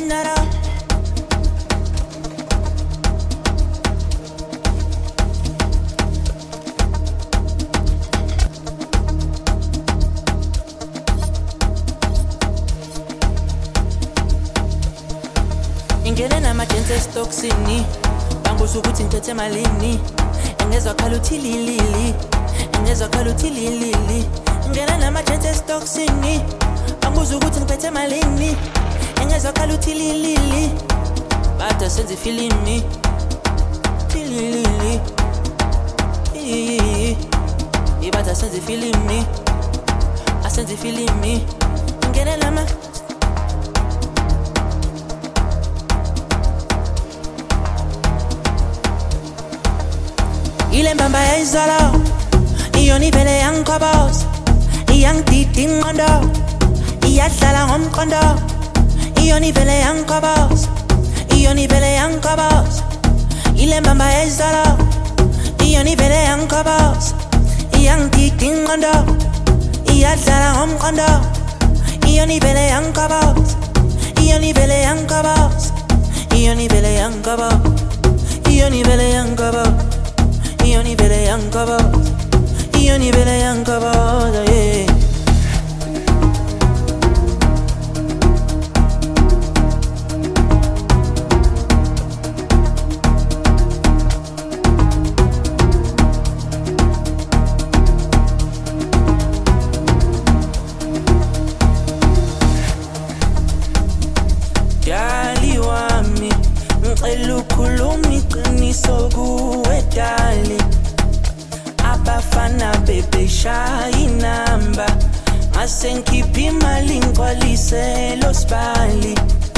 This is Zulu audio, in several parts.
nara. Ingene namajensi estoksini banguza ukuthi ngithethe malini engezwa khala uthi lilili engezwa khala uthi lilili ingene namajensi estoksini banguza ukuthi ngiphethe malini engezwa khala uthi lilili bada senze filimi lilili ibada senze filimi asenze filimi ingene nama ile mbamba ya izolo iyoni vele yankobos iyangididi ingqondo iyadlala ngomqondo iyoni vele yankobos iyoni vele yankobos ile mbamba ya izolo iyoni vele yankobos iyangididi ingqondo iyadlala ngomqondo iyoni vele yankobos iyoni vele yankobos iyoni vele yankobos iyoni vele yankobos Ioni vele yankobos, Ioni vele yankobos, yeah. Dali wami, ngicela ukhuluma iqiniso kuwe dali. Abafana bebe shaya inamba asengikhipha imali ngigcwalise lo sibali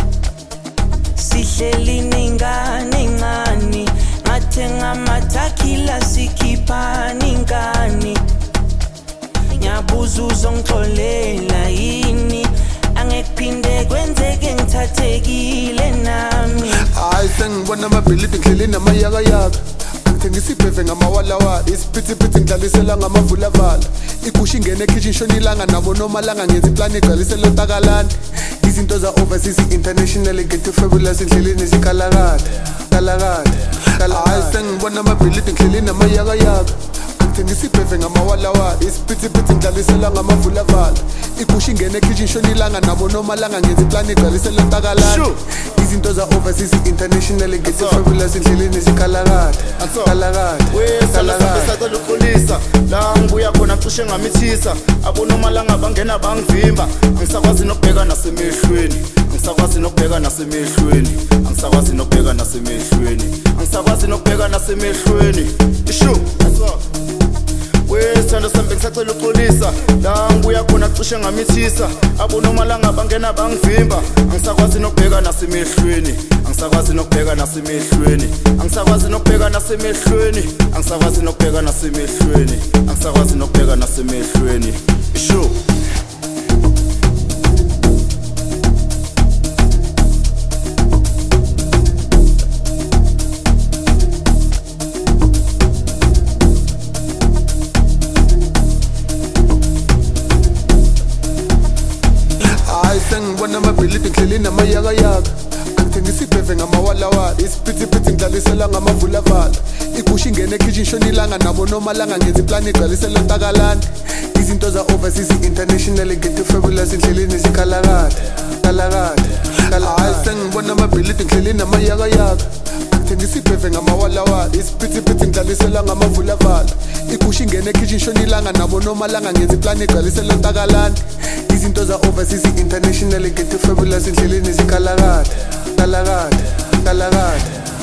sihleli ningane encane ngathenga amathakila sikhipha ningane ngiyabuza uzongixolela yini angekuphinde kwenzeke ngithathekile nami hayi sengibona amabhilidi ngidlele namayakayaka ngisibheve ngamawalawala isiphithiphithi ngidlalisela ngamavulavala igusha ingene ekitchen shonilanga nabo nomalanga ngenza iplani igcwalisela otakalani izinto za overseas international ngethe fabulous endleleni zikhalakade hayi sengibona amabhilidi ngidlele namayakayaka ngisibheve ngamawalawala isiphithiphithi ngidlalisela ngamavulavala igusha ingene ekitchen shonilanga nabo nomalanga ngenza iplani igcwalisela otakalani izinto za overseas international ngethe fabulous endleleni zikhalakade Sacela ukulisa la ngibuya khona cishe ngamithisa abonomalanga bangena bangivimba ngisakwazi nokubheka nasemehlweni ngisakwazi nokubheka nasemehlweni ngisakwazi nokubheka nasemehlweni ngisakwazi nokubheka nasemehlweni isho Sithando sambe ngisacela uxolisa la ngibuya khona cishe ngamithisa abonomalanga bangena bangivimba ngisakwazi nokubheka nasemehlweni ngisakwazi nokubheka nasemehlweni ngisakwazi nokubheka nasemehlweni ngisakwazi nokubheka nasemehlweni ngisakwazi nokubheka nasemehlweni isho sengibona amabhilidi ngidlele namayakayaka ngisibheve ngamawalawala isiphithiphithi ngidlalisela ngamavulavala igusha ingene ekitchen shonilanga nabo nomalanga ngenza iplani igcwalisela otakalani izinto za overseas international ngethe fabulous endleleni zikhalakade hayi sengibona amabhilidi ngidlele namayakayaka ngisibheve ngamawalawala isiphithiphithi ngidlalisela ngamavulavala igusha ingene ekitchen shonilanga nabo nomalanga ngenza iplani igcwalisela otakalani izinto za overseas international ngethe fabulous endleleni zikhalakade